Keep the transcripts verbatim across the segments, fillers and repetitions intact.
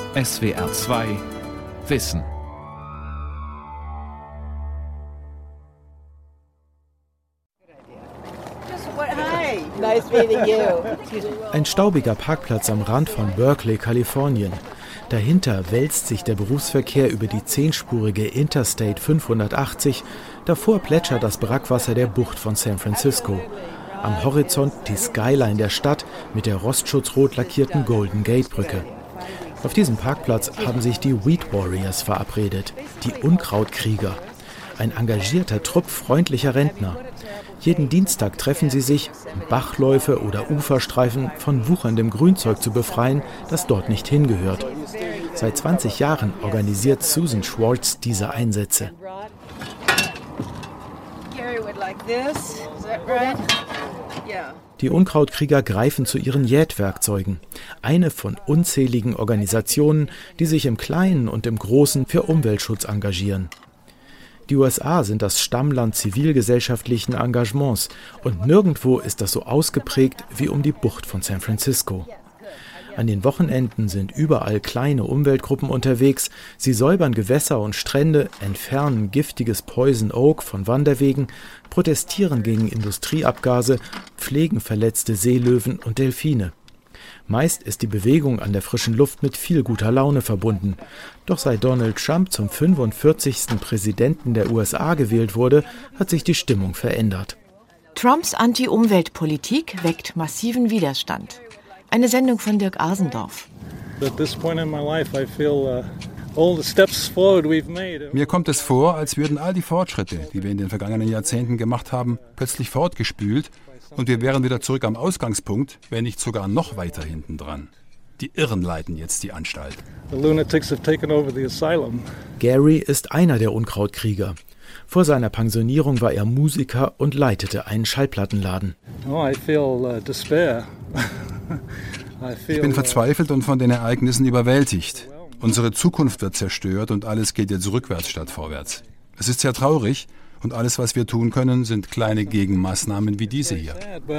S W R zwei Wissen. Ein staubiger Parkplatz am Rand von Berkeley, Kalifornien. Dahinter wälzt sich der Berufsverkehr über die zehnspurige Interstate fünfhundertachtzig. Davor plätschert das Brackwasser der Bucht von San Francisco. Am Horizont die Skyline der Stadt mit der rostschutzrot lackierten Golden Gate Brücke. Auf diesem Parkplatz haben sich die Weed Warriors verabredet, die Unkrautkrieger. Ein engagierter Trupp freundlicher Rentner. Jeden Dienstag treffen sie sich, um Bachläufe oder Uferstreifen von wucherndem Grünzeug zu befreien, das dort nicht hingehört. Seit zwanzig Jahren organisiert Susan Schwartz diese Einsätze. Die Unkrautkrieger greifen zu ihren Jätwerkzeugen, eine von unzähligen Organisationen, die sich im Kleinen und im Großen für Umweltschutz engagieren. Die U S A sind das Stammland zivilgesellschaftlichen Engagements und nirgendwo ist das so ausgeprägt wie um die Bucht von San Francisco. An den Wochenenden sind überall kleine Umweltgruppen unterwegs. Sie säubern Gewässer und Strände, entfernen giftiges Poison Oak von Wanderwegen, protestieren gegen Industrieabgase, pflegen verletzte Seelöwen und Delfine. Meist ist die Bewegung an der frischen Luft mit viel guter Laune verbunden. Doch seit Donald Trump zum fünfundvierzigsten Präsidenten der U S A gewählt wurde, hat sich die Stimmung verändert. Trumps Anti-Umweltpolitik weckt massiven Widerstand. Eine Sendung von Dirk Asendorf. Mir kommt es vor, als würden all die Fortschritte, die wir in den vergangenen Jahrzehnten gemacht haben, plötzlich fortgespült und wir wären wieder zurück am Ausgangspunkt, wenn nicht sogar noch weiter hinten dran. Die Irren leiten jetzt die Anstalt. Gary ist einer der Unkrautkrieger. Vor seiner Pensionierung war er Musiker und leitete einen Schallplattenladen. Ich bin verzweifelt und von den Ereignissen überwältigt. Unsere Zukunft wird zerstört und alles geht jetzt rückwärts statt vorwärts. Es ist sehr traurig und alles, was wir tun können, sind kleine Gegenmaßnahmen wie diese hier.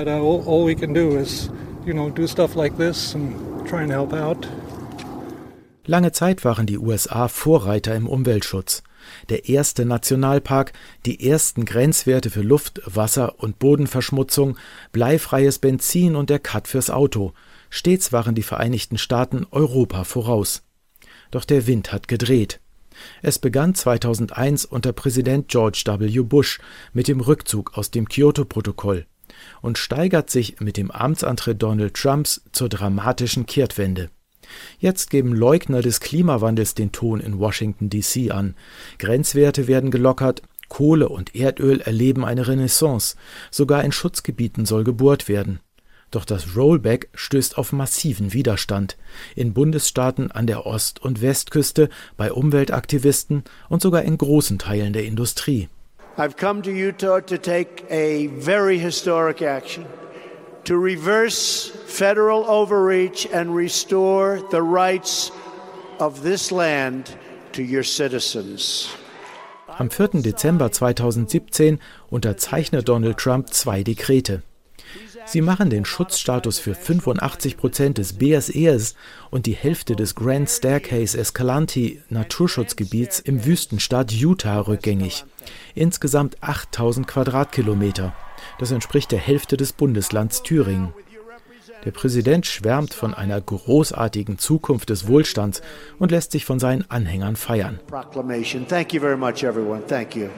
Lange Zeit waren die U S A Vorreiter im Umweltschutz. Der erste Nationalpark, die ersten Grenzwerte für Luft-, Wasser- und Bodenverschmutzung, bleifreies Benzin und der Cut fürs Auto. Stets waren die Vereinigten Staaten Europa voraus. Doch der Wind hat gedreht. Es begann zweitausendeins unter Präsident George W. Bush mit dem Rückzug aus dem Kyoto-Protokoll und steigert sich mit dem Amtsantritt Donald Trumps zur dramatischen Kehrtwende. Jetzt geben Leugner des Klimawandels den Ton in Washington D C an. Grenzwerte werden gelockert, Kohle und Erdöl erleben eine Renaissance, sogar in Schutzgebieten soll gebohrt werden. Doch das Rollback stößt auf massiven Widerstand. In Bundesstaaten an der Ost- und Westküste, bei Umweltaktivisten und sogar in großen Teilen der Industrie. I've come to Utah to take a very historic action. To reverse federal overreach and restore the rights of this land to your citizens. Am vierten Dezember zweitausendsiebzehn unterzeichnet Donald Trump zwei Dekrete. Sie machen den Schutzstatus für fünfundachtzig Prozent des B S Es und die Hälfte des Grand Staircase Escalante Naturschutzgebiets im Wüstenstaat Utah rückgängig. Insgesamt achttausend Quadratkilometer. Das entspricht der Hälfte des Bundeslands Thüringen. Der Präsident schwärmt von einer großartigen Zukunft des Wohlstands und lässt sich von seinen Anhängern feiern. Thank you very much, everyone. Thank you.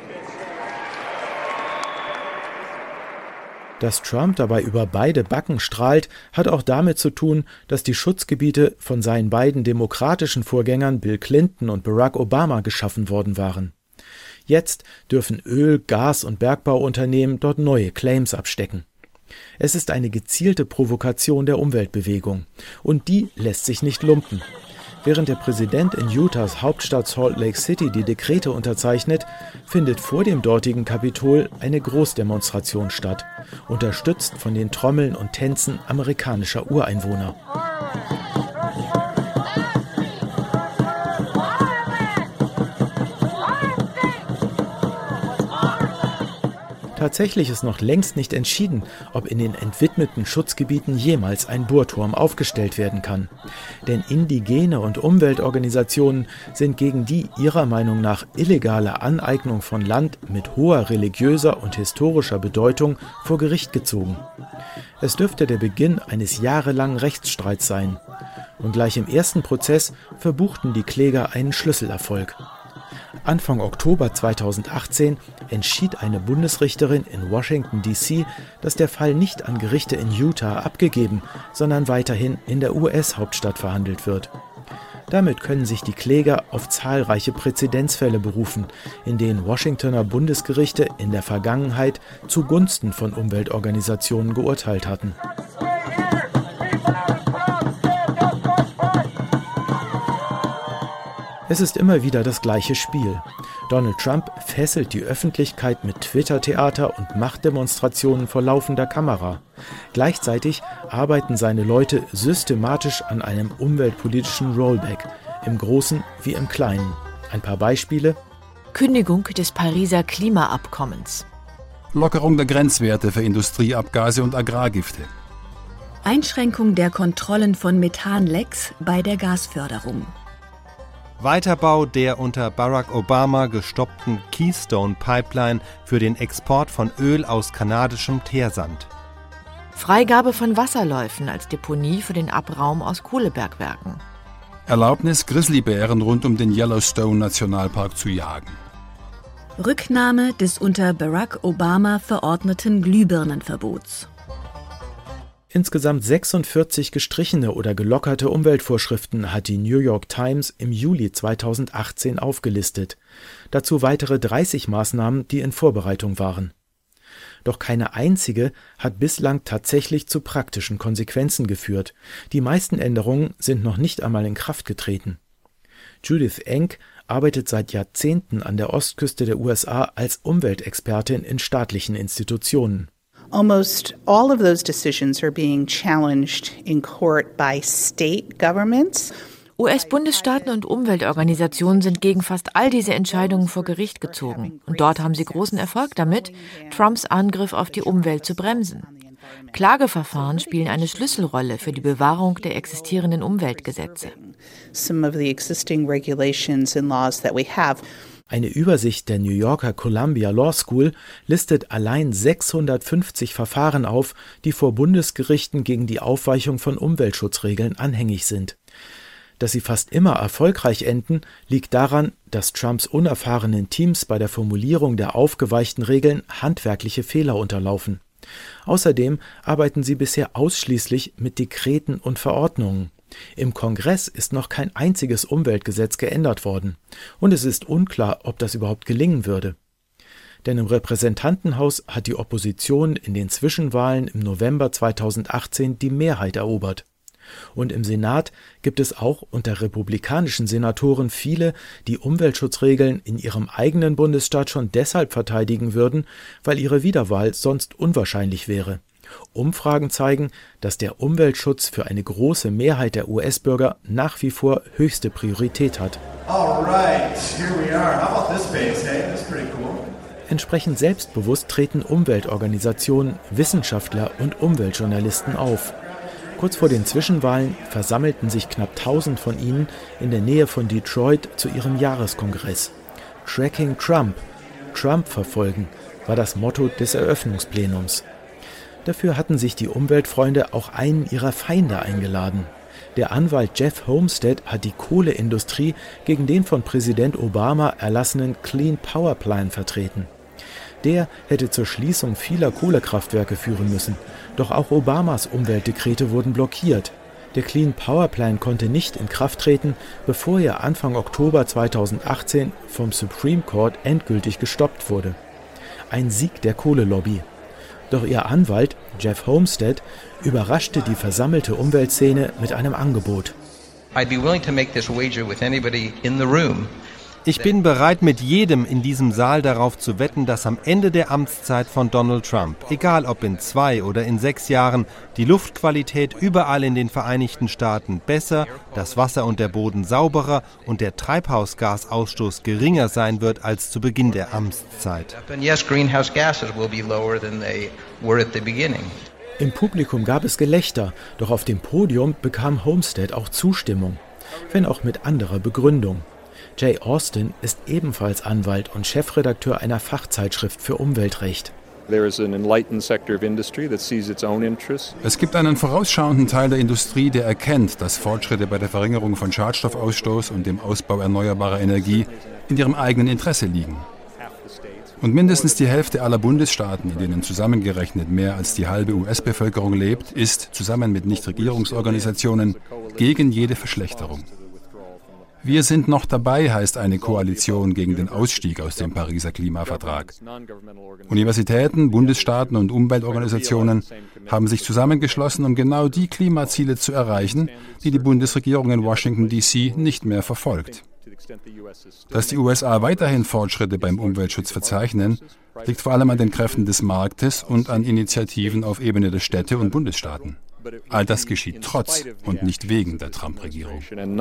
Dass Trump dabei über beide Backen strahlt, hat auch damit zu tun, dass die Schutzgebiete von seinen beiden demokratischen Vorgängern Bill Clinton und Barack Obama geschaffen worden waren. Jetzt dürfen Öl-, Gas- und Bergbauunternehmen dort neue Claims abstecken. Es ist eine gezielte Provokation der Umweltbewegung. Und die lässt sich nicht lumpen. Während der Präsident in Utahs Hauptstadt Salt Lake City die Dekrete unterzeichnet, findet vor dem dortigen Kapitol eine Großdemonstration statt, unterstützt von den Trommeln und Tänzen amerikanischer Ureinwohner. Tatsächlich ist noch längst nicht entschieden, ob in den entwidmeten Schutzgebieten jemals ein Bohrturm aufgestellt werden kann. Denn Indigene und Umweltorganisationen sind gegen die ihrer Meinung nach illegale Aneignung von Land mit hoher religiöser und historischer Bedeutung vor Gericht gezogen. Es dürfte der Beginn eines jahrelangen Rechtsstreits sein. Und gleich im ersten Prozess verbuchten die Kläger einen Schlüsselerfolg. Anfang Oktober zweitausendachtzehn entschied eine Bundesrichterin in Washington D C, dass der Fall nicht an Gerichte in Utah abgegeben, sondern weiterhin in der U S-Hauptstadt verhandelt wird. Damit können sich die Kläger auf zahlreiche Präzedenzfälle berufen, in denen Washingtoner Bundesgerichte in der Vergangenheit zugunsten von Umweltorganisationen geurteilt hatten. Es ist immer wieder das gleiche Spiel. Donald Trump fesselt die Öffentlichkeit mit Twitter-Theater und Machtdemonstrationen vor laufender Kamera. Gleichzeitig arbeiten seine Leute systematisch an einem umweltpolitischen Rollback, im Großen wie im Kleinen. Ein paar Beispiele: Kündigung des Pariser Klimaabkommens. Lockerung der Grenzwerte für Industrieabgase und Agrargifte. Einschränkung der Kontrollen von Methanlecks bei der Gasförderung. Weiterbau der unter Barack Obama gestoppten Keystone-Pipeline für den Export von Öl aus kanadischem Teersand. Freigabe von Wasserläufen als Deponie für den Abraum aus Kohlebergwerken. Erlaubnis, Grizzlybären rund um den Yellowstone-Nationalpark zu jagen. Rücknahme des unter Barack Obama verordneten Glühbirnenverbots. Insgesamt sechsundvierzig gestrichene oder gelockerte Umweltvorschriften hat die New York Times im Juli zweitausendachtzehn aufgelistet. Dazu weitere dreißig Maßnahmen, die in Vorbereitung waren. Doch keine einzige hat bislang tatsächlich zu praktischen Konsequenzen geführt. Die meisten Änderungen sind noch nicht einmal in Kraft getreten. Judith Enck arbeitet seit Jahrzehnten an der Ostküste der U S A als Umweltexpertin in staatlichen Institutionen. Almost all of those decisions are being challenged in court by state governments. U S-Bundesstaaten und Umweltorganisationen sind gegen fast all diese Entscheidungen vor Gericht gezogen. Und dort haben sie großen Erfolg damit, Trumps Angriff auf die Umwelt zu bremsen. Klageverfahren spielen eine Schlüsselrolle für die Bewahrung der existierenden Umweltgesetze. Some of the existing regulations and laws that we have. Eine Übersicht der New Yorker Columbia Law School listet allein sechshundertfünfzig Verfahren auf, die vor Bundesgerichten gegen die Aufweichung von Umweltschutzregeln anhängig sind. Dass sie fast immer erfolgreich enden, liegt daran, dass Trumps unerfahrenen Teams bei der Formulierung der aufgeweichten Regeln handwerkliche Fehler unterlaufen. Außerdem arbeiten sie bisher ausschließlich mit Dekreten und Verordnungen. Im Kongress ist noch kein einziges Umweltgesetz geändert worden. Und es ist unklar, ob das überhaupt gelingen würde. Denn im Repräsentantenhaus hat die Opposition in den Zwischenwahlen im November zweitausendachtzehn die Mehrheit erobert. Und im Senat gibt es auch unter republikanischen Senatoren viele, die Umweltschutzregeln in ihrem eigenen Bundesstaat schon deshalb verteidigen würden, weil ihre Wiederwahl sonst unwahrscheinlich wäre. Umfragen zeigen, dass der Umweltschutz für eine große Mehrheit der U S-Bürger nach wie vor höchste Priorität hat. Entsprechend selbstbewusst treten Umweltorganisationen, Wissenschaftler und Umweltjournalisten auf. Kurz vor den Zwischenwahlen versammelten sich knapp tausend von ihnen in der Nähe von Detroit zu ihrem Jahreskongress. Tracking Trump, Trump verfolgen, war das Motto des Eröffnungsplenums. Dafür hatten sich die Umweltfreunde auch einen ihrer Feinde eingeladen. Der Anwalt Jeff Homestead hat die Kohleindustrie gegen den von Präsident Obama erlassenen Clean Power Plan vertreten. Der hätte zur Schließung vieler Kohlekraftwerke führen müssen. Doch auch Obamas Umweltdekrete wurden blockiert. Der Clean Power Plan konnte nicht in Kraft treten, bevor er Anfang Oktober zweitausendachtzehn vom Supreme Court endgültig gestoppt wurde. Ein Sieg der Kohlelobby. Doch ihr Anwalt, Jeff Homestead, überraschte die versammelte Umweltszene mit einem Angebot. I'd be willing to make this wager with anybody in the room Ich bin bereit, mit jedem in diesem Saal darauf zu wetten, dass am Ende der Amtszeit von Donald Trump, egal ob in zwei oder in sechs Jahren, die Luftqualität überall in den Vereinigten Staaten besser, das Wasser und der Boden sauberer und der Treibhausgasausstoß geringer sein wird als zu Beginn der Amtszeit. Im Publikum gab es Gelächter, doch auf dem Podium bekam Homestead auch Zustimmung, wenn auch mit anderer Begründung. Jay Austin ist ebenfalls Anwalt und Chefredakteur einer Fachzeitschrift für Umweltrecht. Es gibt einen vorausschauenden Teil der Industrie, der erkennt, dass Fortschritte bei der Verringerung von Schadstoffausstoß und dem Ausbau erneuerbarer Energie in ihrem eigenen Interesse liegen. Und mindestens die Hälfte aller Bundesstaaten, in denen zusammengerechnet mehr als die halbe U S-Bevölkerung lebt, ist, zusammen mit Nichtregierungsorganisationen, gegen jede Verschlechterung. Wir sind noch dabei, heißt eine Koalition gegen den Ausstieg aus dem Pariser Klimavertrag. Universitäten, Bundesstaaten und Umweltorganisationen haben sich zusammengeschlossen, um genau die Klimaziele zu erreichen, die die Bundesregierung in Washington D C nicht mehr verfolgt. Dass die U S A weiterhin Fortschritte beim Umweltschutz verzeichnen, liegt vor allem an den Kräften des Marktes und an Initiativen auf Ebene der Städte und Bundesstaaten. All das geschieht trotz und nicht wegen der Trump-Regierung.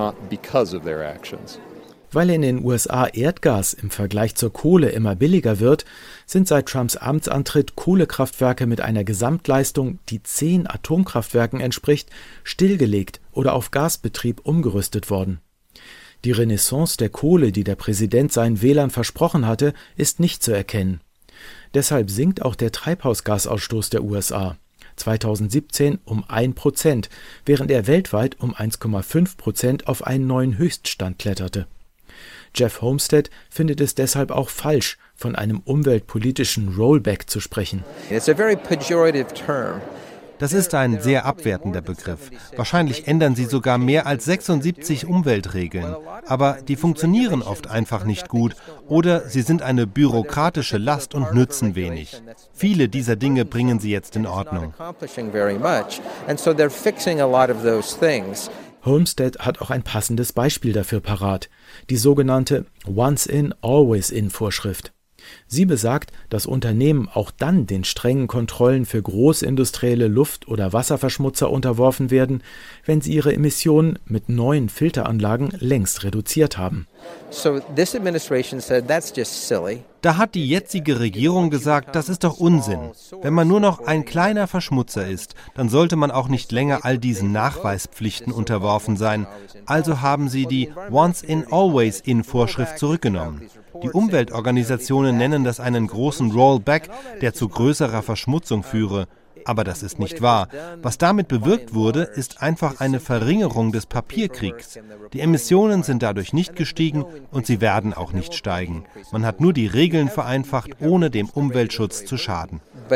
Weil in den U S A Erdgas im Vergleich zur Kohle immer billiger wird, sind seit Trumps Amtsantritt Kohlekraftwerke mit einer Gesamtleistung, die zehn Atomkraftwerken entspricht, stillgelegt oder auf Gasbetrieb umgerüstet worden. Die Renaissance der Kohle, die der Präsident seinen Wählern versprochen hatte, ist nicht zu erkennen. Deshalb sinkt auch der Treibhausgasausstoß der U S A. zweitausendsiebzehn um ein Prozent, während er weltweit um eins Komma fünf Prozent auf einen neuen Höchststand kletterte. Jeff Homestead findet es deshalb auch falsch, von einem umweltpolitischen Rollback zu sprechen. It's a very pejorative term. Das ist ein sehr abwertender Begriff. Wahrscheinlich ändern sie sogar mehr als sechsundsiebzig Umweltregeln. Aber die funktionieren oft einfach nicht gut oder sie sind eine bürokratische Last und nützen wenig. Viele dieser Dinge bringen sie jetzt in Ordnung. Homestead hat auch ein passendes Beispiel dafür parat, die sogenannte Once-in, Always-in-Vorschrift. Sie besagt, dass Unternehmen auch dann den strengen Kontrollen für großindustrielle Luft- oder Wasserverschmutzer unterworfen werden, wenn sie ihre Emissionen mit neuen Filteranlagen längst reduziert haben. Da hat die jetzige Regierung gesagt, das ist doch Unsinn. Wenn man nur noch ein kleiner Verschmutzer ist, dann sollte man auch nicht länger all diesen Nachweispflichten unterworfen sein. Also haben sie die Once-in-Always-in-Vorschrift zurückgenommen. Die Umweltorganisationen nennen das einen großen Rollback, der zu größerer Verschmutzung führe. Aber das ist nicht wahr. Was damit bewirkt wurde, ist einfach eine Verringerung des Papierkriegs. Die Emissionen sind dadurch nicht gestiegen und sie werden auch nicht steigen. Man hat nur die Regeln vereinfacht, ohne dem Umweltschutz zu schaden.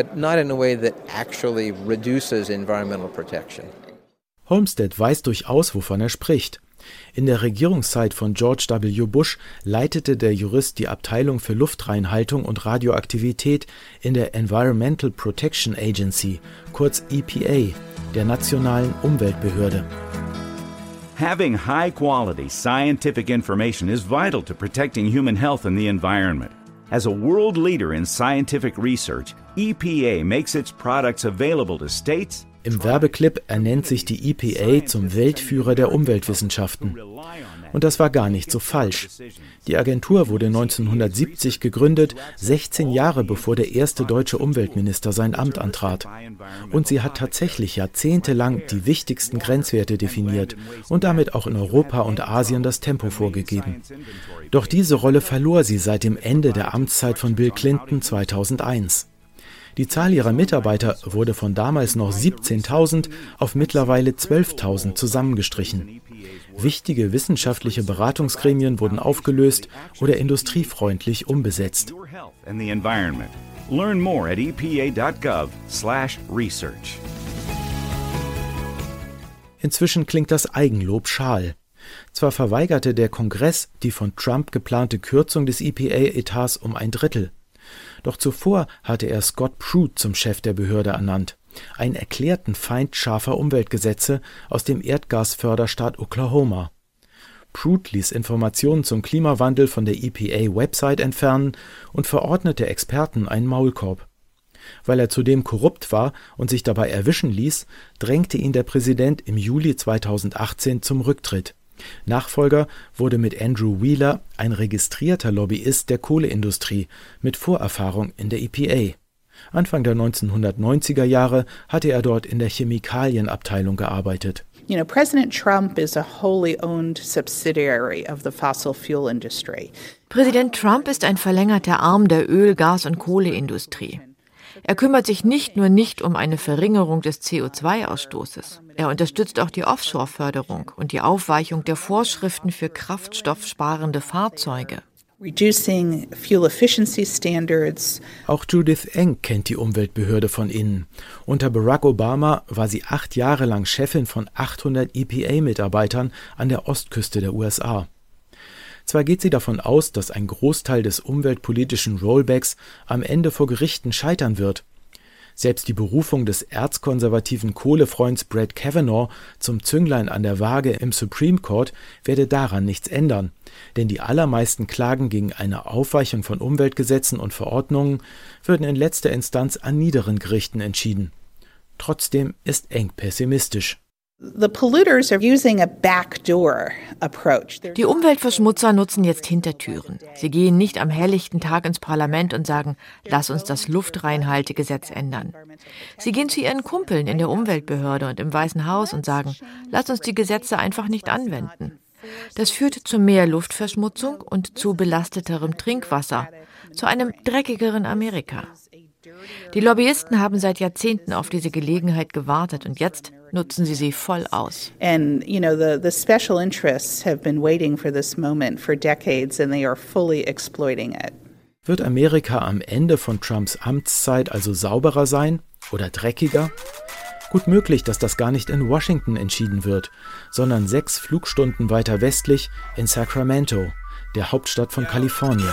Homestead weiß durchaus, wovon er spricht. In der Regierungszeit von George W. Bush leitete der Jurist die Abteilung für Luftreinhaltung und Radioaktivität in der Environmental Protection Agency, kurz E P A, der nationalen Umweltbehörde. Having high-quality scientific information is vital to protecting human health and the environment. As a world leader in scientific research, E P A makes its products available to states. Im Werbeclip ernennt sich die E P A zum Weltführer der Umweltwissenschaften. Und das war gar nicht so falsch. Die Agentur wurde neunzehnhundertsiebzig gegründet, sechzehn Jahre bevor der erste deutsche Umweltminister sein Amt antrat. Und sie hat tatsächlich jahrzehntelang die wichtigsten Grenzwerte definiert und damit auch in Europa und Asien das Tempo vorgegeben. Doch diese Rolle verlor sie seit dem Ende der Amtszeit von Bill Clinton zweitausendeins. Die Zahl ihrer Mitarbeiter wurde von damals noch siebzehntausend auf mittlerweile zwölftausend zusammengestrichen. Wichtige wissenschaftliche Beratungsgremien wurden aufgelöst oder industriefreundlich umbesetzt. Learn more at e p a dot gov slash research. Inzwischen klingt das Eigenlob schal. Zwar verweigerte der Kongress die von Trump geplante Kürzung des E P A-Etats um ein Drittel. Doch zuvor hatte er Scott Pruitt zum Chef der Behörde ernannt, einen erklärten Feind scharfer Umweltgesetze aus dem Erdgasförderstaat Oklahoma. Pruitt ließ Informationen zum Klimawandel von der E P A-Website entfernen und verordnete Experten einen Maulkorb. Weil er zudem korrupt war und sich dabei erwischen ließ, drängte ihn der Präsident im Juli zweitausendachtzehn zum Rücktritt. Nachfolger wurde mit Andrew Wheeler ein registrierter Lobbyist der Kohleindustrie mit Vorerfahrung in der E P A. Anfang der neunzehnhundertneunziger Jahre hatte er dort in der Chemikalienabteilung gearbeitet. You know, President Trump is a wholly owned subsidiary of the fossil fuel industry. Präsident Trump ist ein verlängerter Arm der Öl-, Gas- und Kohleindustrie. Er kümmert sich nicht nur nicht um eine Verringerung des C O zwei Ausstoßes. Er unterstützt auch die Offshore-Förderung und die Aufweichung der Vorschriften für kraftstoffsparende Fahrzeuge. Reducing fuel efficiency standards. Auch Judith Eng kennt die Umweltbehörde von innen. Unter Barack Obama war sie acht Jahre lang Chefin von achthundert E P A-Mitarbeitern an der Ostküste der U S A. Zwar geht sie davon aus, dass ein Großteil des umweltpolitischen Rollbacks am Ende vor Gerichten scheitern wird. Selbst die Berufung des erzkonservativen Kohlefreunds Brett Kavanaugh zum Zünglein an der Waage im Supreme Court werde daran nichts ändern, denn die allermeisten Klagen gegen eine Aufweichung von Umweltgesetzen und Verordnungen würden in letzter Instanz an niederen Gerichten entschieden. Trotzdem ist Eng pessimistisch. The polluters are using a backdoor approach. Die Umweltverschmutzer nutzen jetzt Hintertüren. Sie gehen nicht am helllichten Tag ins Parlament und sagen, lass uns das Luftreinhaltegesetz ändern. Sie gehen zu ihren Kumpeln in der Umweltbehörde und im Weißen Haus und sagen, lass uns die Gesetze einfach nicht anwenden. Das führt zu mehr Luftverschmutzung und zu belasteterem Trinkwasser, zu einem dreckigeren Amerika. Die Lobbyisten haben seit Jahrzehnten auf diese Gelegenheit gewartet und jetzt nutzen sie sie voll aus. And you know the the special interests have been waiting for this moment for decades and they are fully exploiting it. Wird Amerika am Ende von Trumps Amtszeit also sauberer sein oder dreckiger? Gut möglich, dass das gar nicht in Washington entschieden wird, sondern sechs Flugstunden weiter westlich in Sacramento, der Hauptstadt von Kalifornien.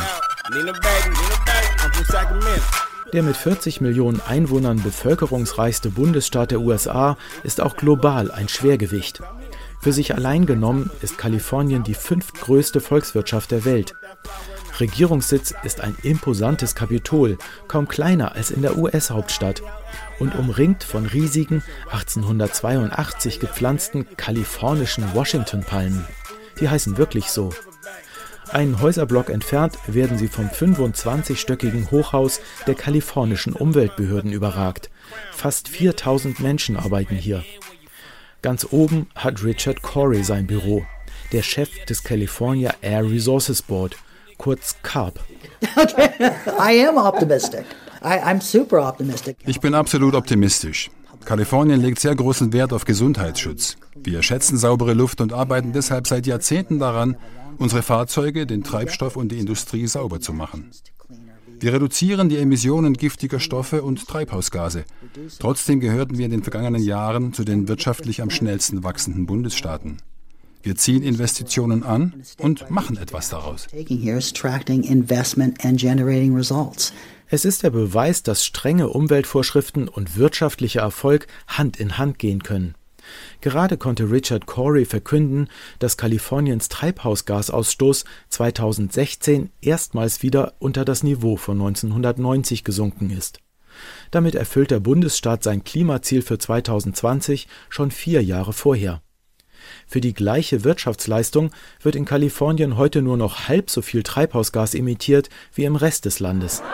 Der mit vierzig Millionen Einwohnern bevölkerungsreichste Bundesstaat der U S A ist auch global ein Schwergewicht. Für sich allein genommen ist Kalifornien die fünftgrößte Volkswirtschaft der Welt. Regierungssitz ist ein imposantes Kapitol, kaum kleiner als in der U S-Hauptstadt und umringt von riesigen, achtzehnhundertzweiundachtzig gepflanzten kalifornischen Washington-Palmen. Die heißen wirklich so. Einen Häuserblock entfernt werden sie vom fünfundzwanzigstöckigen Hochhaus der kalifornischen Umweltbehörden überragt. Fast viertausend Menschen arbeiten hier. Ganz oben hat Richard Corey sein Büro, der Chef des California Air Resources Board, kurz C A R B. Okay. I am optimistic. I, I'm super optimistic. Ich bin absolut optimistisch. Kalifornien legt sehr großen Wert auf Gesundheitsschutz. Wir schätzen saubere Luft und arbeiten deshalb seit Jahrzehnten daran, unsere Fahrzeuge, den Treibstoff und die Industrie sauber zu machen. Wir reduzieren die Emissionen giftiger Stoffe und Treibhausgase. Trotzdem gehörten wir in den vergangenen Jahren zu den wirtschaftlich am schnellsten wachsenden Bundesstaaten. Wir ziehen Investitionen an und machen etwas daraus. Es ist der Beweis, dass strenge Umweltvorschriften und wirtschaftlicher Erfolg Hand in Hand gehen können. Gerade konnte Richard Corey verkünden, dass Kaliforniens Treibhausgasausstoß zweitausendsechzehn erstmals wieder unter das Niveau von neunzehnhundertneunzig gesunken ist. Damit erfüllt der Bundesstaat sein Klimaziel für zweitausendzwanzig schon vier Jahre vorher. Für die gleiche Wirtschaftsleistung wird in Kalifornien heute nur noch halb so viel Treibhausgas emittiert wie im Rest des Landes.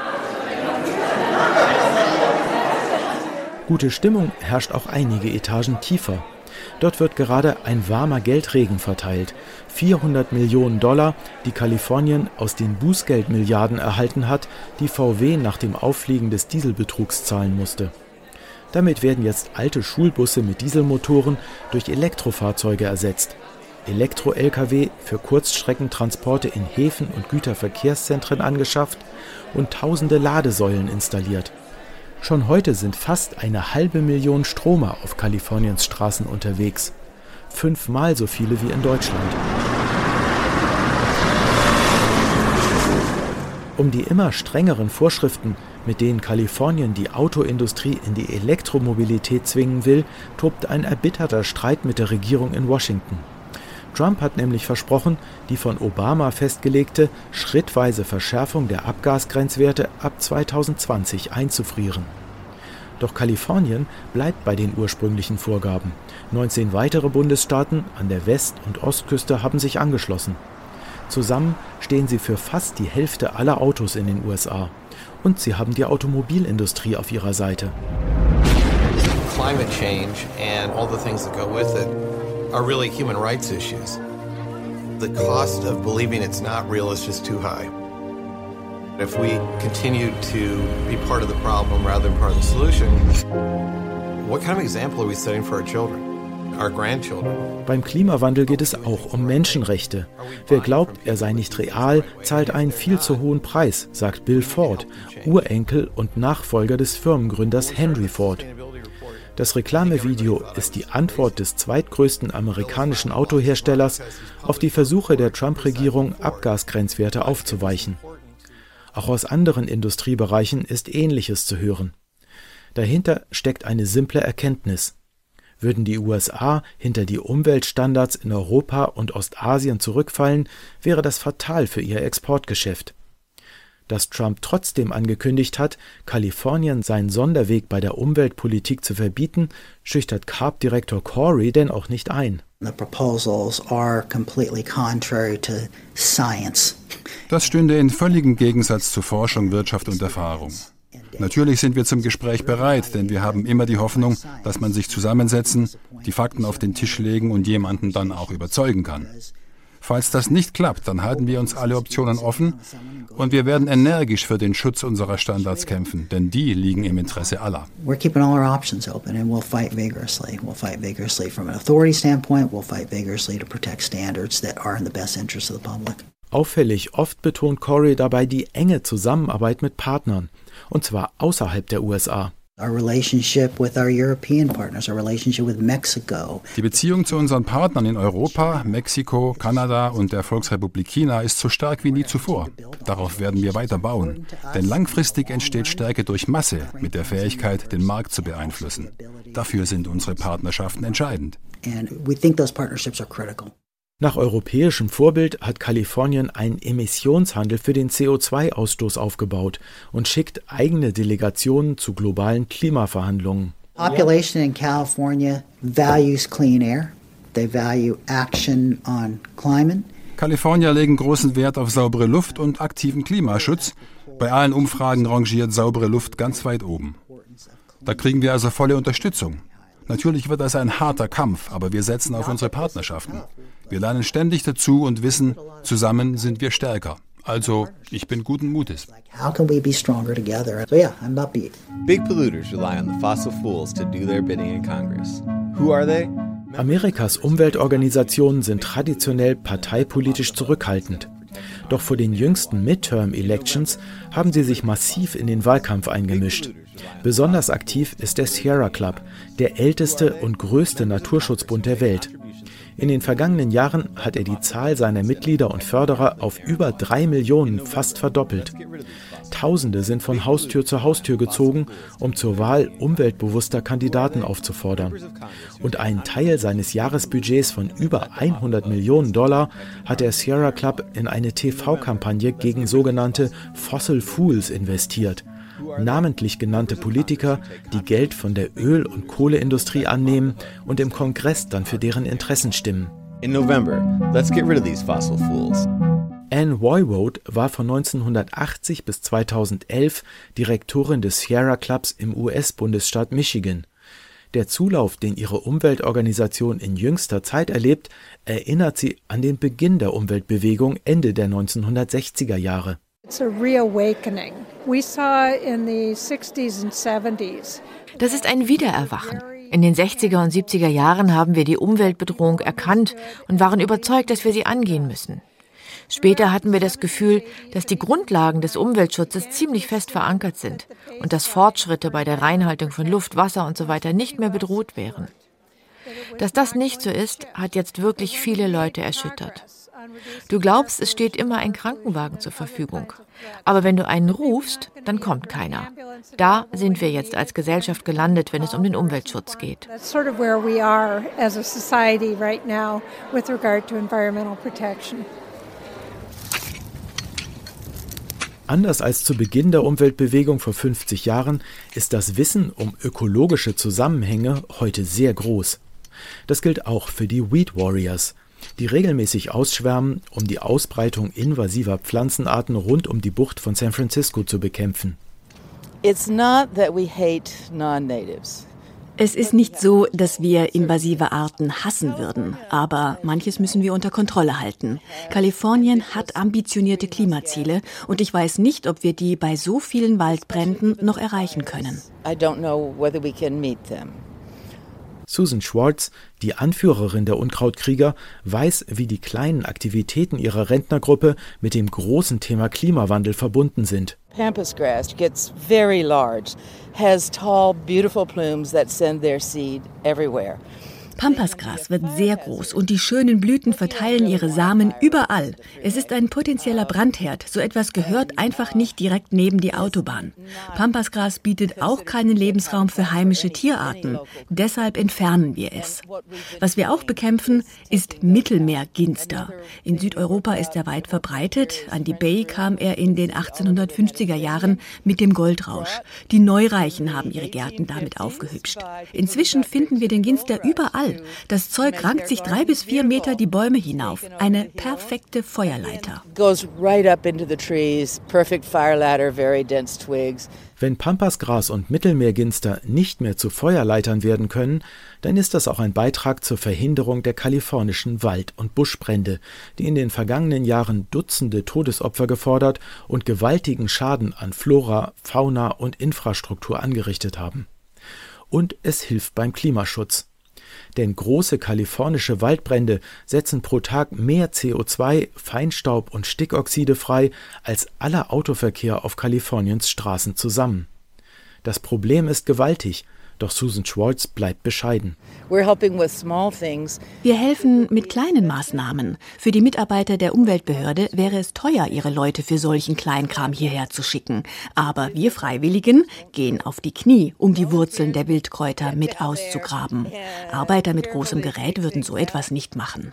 Gute Stimmung herrscht auch einige Etagen tiefer. Dort wird gerade ein warmer Geldregen verteilt. vierhundert Millionen Dollar, die Kalifornien aus den Bußgeldmilliarden erhalten hat, die V W nach dem Auffliegen des Dieselbetrugs zahlen musste. Damit werden jetzt alte Schulbusse mit Dieselmotoren durch Elektrofahrzeuge ersetzt. Elektro-L K W für Kurzstreckentransporte in Häfen und Güterverkehrszentren angeschafft und tausende Ladesäulen installiert. Schon heute sind fast eine halbe Million Stromer auf Kaliforniens Straßen unterwegs. Fünfmal so viele wie in Deutschland. Um die immer strengeren Vorschriften, mit denen Kalifornien die Autoindustrie in die Elektromobilität zwingen will, tobt ein erbitterter Streit mit der Regierung in Washington. Trump hat nämlich versprochen, die von Obama festgelegte schrittweise Verschärfung der Abgasgrenzwerte ab zweitausendzwanzig einzufrieren. Doch Kalifornien bleibt bei den ursprünglichen Vorgaben. neunzehn weitere Bundesstaaten an der West- und Ostküste haben sich angeschlossen. Zusammen stehen sie für fast die Hälfte aller Autos in den U S A. Und sie haben die Automobilindustrie auf ihrer Seite. Climate change and all the things that go with it are really human rights issues. The cost of believing it's not real is just too high. If we continue to be part of the problem rather than part of the solution, what kind of example are we setting for our children, our grandchildren? Beim Klimawandel geht es auch um Menschenrechte. Wer glaubt, er sei nicht real, zahlt einen viel zu hohen Preis, sagt Bill Ford, Urenkel und Nachfolger des Firmengründers Henry Ford. Das Reklamevideo ist die Antwort des zweitgrößten amerikanischen Autoherstellers auf die Versuche der Trump-Regierung, Abgasgrenzwerte aufzuweichen. Auch aus anderen Industriebereichen ist Ähnliches zu hören. Dahinter steckt eine simple Erkenntnis. Würden die U S A hinter die Umweltstandards in Europa und Ostasien zurückfallen, wäre das fatal für ihr Exportgeschäft. Dass Trump trotzdem angekündigt hat, Kalifornien seinen Sonderweg bei der Umweltpolitik zu verbieten, schüchtert C A R B-Direktor Corey denn auch nicht ein. The proposals are completely contrary to science. Das stünde in völligem Gegensatz zu Forschung, Wirtschaft und Erfahrung. Natürlich sind wir zum Gespräch bereit, denn wir haben immer die Hoffnung, dass man sich zusammensetzen, die Fakten auf den Tisch legen und jemanden dann auch überzeugen kann. Falls das nicht klappt, dann halten wir uns alle Optionen offen und wir werden energisch für den Schutz unserer Standards kämpfen, denn die liegen im Interesse aller. We're keeping all our options open and we'll fight vigorously. We'll fight vigorously from an authority standpoint. We'll fight vigorously to protect standards that are in the best interest of the public. Auffällig oft betont Corey dabei die enge Zusammenarbeit mit Partnern, und zwar außerhalb der U S A. Our relationship with our European partners, our relationship with Mexico. Die Beziehung zu unseren Partnern in Europa, Mexiko, Kanada und der Volksrepublik China ist so stark wie nie zuvor. Darauf werden wir weiter bauen. Denn langfristig entsteht Stärke durch Masse mit der Fähigkeit, den Markt zu beeinflussen. Dafür sind unsere Partnerschaften entscheidend. And we think those partnerships are critical. Nach europäischem Vorbild hat Kalifornien einen Emissionshandel für den C O zwei Ausstoß aufgebaut und schickt eigene Delegationen zu globalen Klimaverhandlungen. Population in California values clean air. They value action on climate. Kalifornier legen großen Wert auf saubere Luft und aktiven Klimaschutz. Bei allen Umfragen rangiert saubere Luft ganz weit oben. Da kriegen wir also volle Unterstützung. Natürlich wird das ein harter Kampf, aber wir setzen auf unsere Partnerschaften. Wir lernen ständig dazu und wissen, zusammen sind wir stärker. Also, ich bin guten Mutes. How can we be stronger together? So yeah, I'm upbeat. Big polluters rely on the fossil fuels to do their bidding in Congress. Who are they? Amerikas Umweltorganisationen sind traditionell parteipolitisch zurückhaltend. Doch vor den jüngsten Midterm-Elections haben sie sich massiv in den Wahlkampf eingemischt. Besonders aktiv ist der Sierra Club, der älteste und größte Naturschutzbund der Welt. In den vergangenen Jahren hat er die Zahl seiner Mitglieder und Förderer auf über drei Millionen fast verdoppelt. Tausende sind von Haustür zu Haustür gezogen, um zur Wahl umweltbewusster Kandidaten aufzufordern. Und einen Teil seines Jahresbudgets von über hundert Millionen Dollar hat der Sierra Club in eine T V-Kampagne gegen sogenannte Fossil Fools investiert. Namentlich genannte Politiker, die Geld von der Öl- und Kohleindustrie annehmen und im Kongress dann für deren Interessen stimmen. In November, let's get rid of these fossil fools. Anne Woiwode war von neunzehnhundertachtzig bis zweitausendelf Direktorin des Sierra Clubs im U S-Bundesstaat Michigan. Der Zulauf, den ihre Umweltorganisation in jüngster Zeit erlebt, erinnert sie an den Beginn der Umweltbewegung Ende der neunzehnhundertsechziger Jahre. It's a reawakening. We saw in the sixties and seventies. Das ist ein Wiedererwachen. In den sechziger und siebziger Jahren haben wir die Umweltbedrohung erkannt und waren überzeugt, dass wir sie angehen müssen. Später hatten wir das Gefühl, dass die Grundlagen des Umweltschutzes ziemlich fest verankert sind und dass Fortschritte bei der Reinhaltung von Luft, Wasser und so weiter nicht mehr bedroht wären. Dass das nicht so ist, hat jetzt wirklich viele Leute erschüttert. Du glaubst, es steht immer ein Krankenwagen zur Verfügung. Aber wenn du einen rufst, dann kommt keiner. Da sind wir jetzt als Gesellschaft gelandet, wenn es um den Umweltschutz geht. That's sort of where we are as a society right now with regard to environmental protection. Anders als zu Beginn der Umweltbewegung vor fünfzig Jahren ist das Wissen um ökologische Zusammenhänge heute sehr groß. Das gilt auch für die Weed Warriors, die regelmäßig ausschwärmen, um die Ausbreitung invasiver Pflanzenarten rund um die Bucht von San Francisco zu bekämpfen. It's not that we hate non-natives. Es ist nicht so, dass wir invasive Arten hassen würden, aber manches müssen wir unter Kontrolle halten. Kalifornien hat ambitionierte Klimaziele und ich weiß nicht, ob wir die bei so vielen Waldbränden noch erreichen können. I don't know whether we can meet them. Susan Schwartz, die Anführerin der Unkrautkrieger, weiß, wie die kleinen Aktivitäten ihrer Rentnergruppe mit dem großen Thema Klimawandel verbunden sind. Pampas grass gets very large, has tall, beautiful plumes that send their seed everywhere. Pampasgras wird sehr groß und die schönen Blüten verteilen ihre Samen überall. Es ist ein potenzieller Brandherd. So etwas gehört einfach nicht direkt neben die Autobahn. Pampasgras bietet auch keinen Lebensraum für heimische Tierarten. Deshalb entfernen wir es. Was wir auch bekämpfen, ist Mittelmeerginster. In Südeuropa ist er weit verbreitet. An die Bay kam er in den achtzehnhundertfünfziger Jahren mit dem Goldrausch. Die Neureichen haben ihre Gärten damit aufgehübscht. Inzwischen finden wir den Ginster überall. Das Zeug rankt sich drei bis vier Meter die Bäume hinauf. Eine perfekte Feuerleiter. Wenn Pampasgras und Mittelmeerginster nicht mehr zu Feuerleitern werden können, dann ist das auch ein Beitrag zur Verhinderung der kalifornischen Wald- und Buschbrände, die in den vergangenen Jahren Dutzende Todesopfer gefordert und gewaltigen Schaden an Flora, Fauna und Infrastruktur angerichtet haben. Und es hilft beim Klimaschutz. Denn große kalifornische Waldbrände setzen pro Tag mehr C O zwei, Feinstaub und Stickoxide frei als aller Autoverkehr auf Kaliforniens Straßen zusammen. Das Problem ist gewaltig, doch Susan Schwartz bleibt bescheiden. Wir helfen mit kleinen Maßnahmen. Für die Mitarbeiter der Umweltbehörde wäre es teuer, ihre Leute für solchen Kleinkram hierher zu schicken. Aber wir Freiwilligen gehen auf die Knie, um die Wurzeln der Wildkräuter mit auszugraben. Arbeiter mit großem Gerät würden so etwas nicht machen.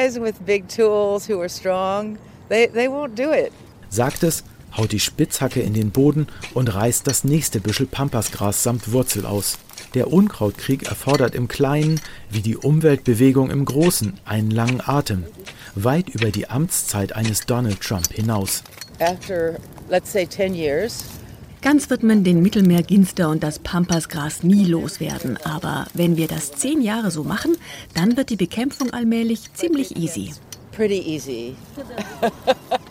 Sagt es, haut die Spitzhacke in den Boden und reißt das nächste Büschel Pampasgras samt Wurzel aus. Der Unkrautkrieg erfordert im Kleinen, wie die Umweltbewegung im Großen, einen langen Atem, weit über die Amtszeit eines Donald Trump hinaus. After, let's say, ten years, Ganz wird man den Mittelmeerginster und das Pampasgras nie loswerden. Aber wenn wir das zehn Jahre so machen, dann wird die Bekämpfung allmählich ziemlich easy. Pretty easy.